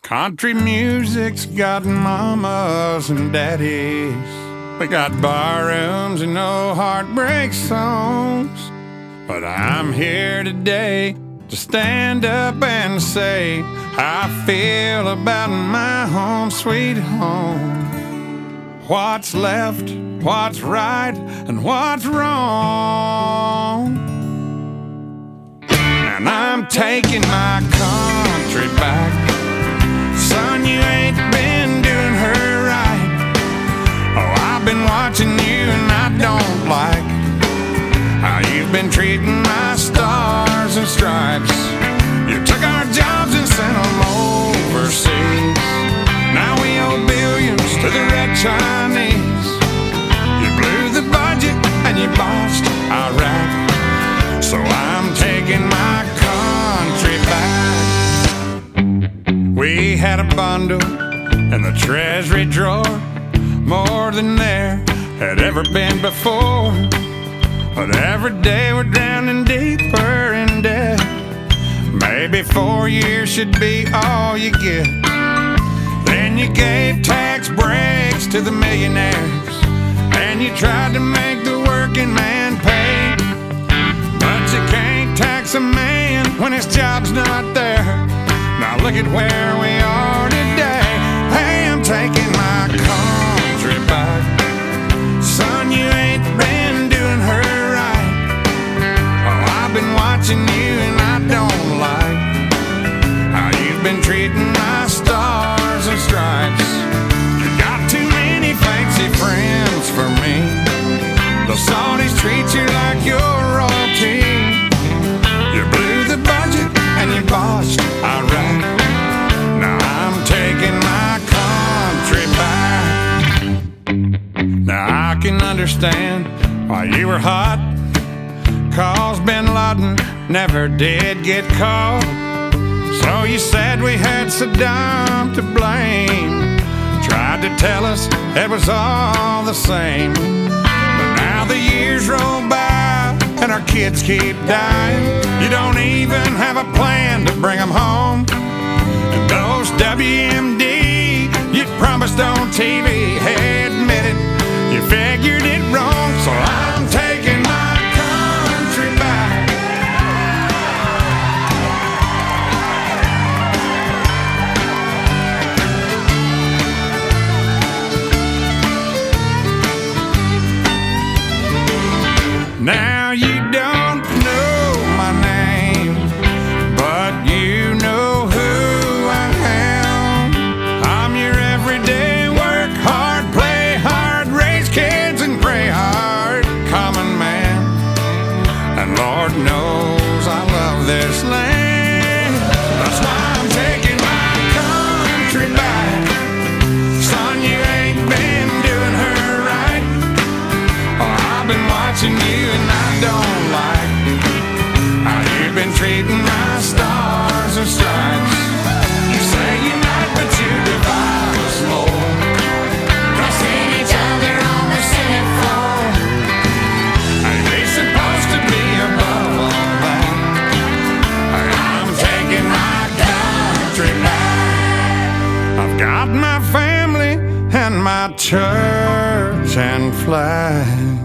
Country music's got mamas and daddies. We got bar rooms and no heartbreak songs. But I'm here today to stand up and say how I feel about my home sweet home. What's left, what's right, and what's wrong. And I'm taking my country back. Son, you ain't been doing her right. Oh, I've been watching you and I don't like how you've been treating my stars and stripes. You took our jobs and sent them overseas. Now we owe billions to the red Chinese. You blew the budget and you bossed Iraq. So I'm taking my country back. We had a bundle in the treasury drawer, more than there had ever been before. But every day we're drowning deeper in debt. Maybe 4 years should be all you get. Then you gave tax breaks to the millionaires, and you tried to make the working man pay. But you can't tax a man when his job's not there. Now look at where we are today. Hey, I'm taking my country back. Son, you ain't been doing her right. Oh, I've been watching you and I don't like how you've been treating my stars and stripes. You got too many fancy friends for me. The Saudis treat you like you're royalty. You blew the budget and you bossed Iraq. Now I'm taking my country back. Now I can understand why you were hot, 'cause Bin Laden never did get caught. So you said we had Saddam to blame. Tried to tell us it was all the same. But now the years roll by and our kids keep dying. You don't even have a plan to bring them home. And those WMD you promised on TV, hey, admit it, you figured it wrong. So I'm taking my country back. Now you don't know my name, but you know who I am. I'm your everyday work hard, play hard, raise kids and pray hard common man. And Lord knows I love this land. That's why I'm taking my country back. Son, you ain't been doing her right. Oh, I've been watching you and I don't like how you've been treating my stars and stripes. You say unite, but you divide us more. Crossing each other on the Senate floor. Ain't we supposed to be above all that? I'm taking my country back. I've got my family and my church and flag.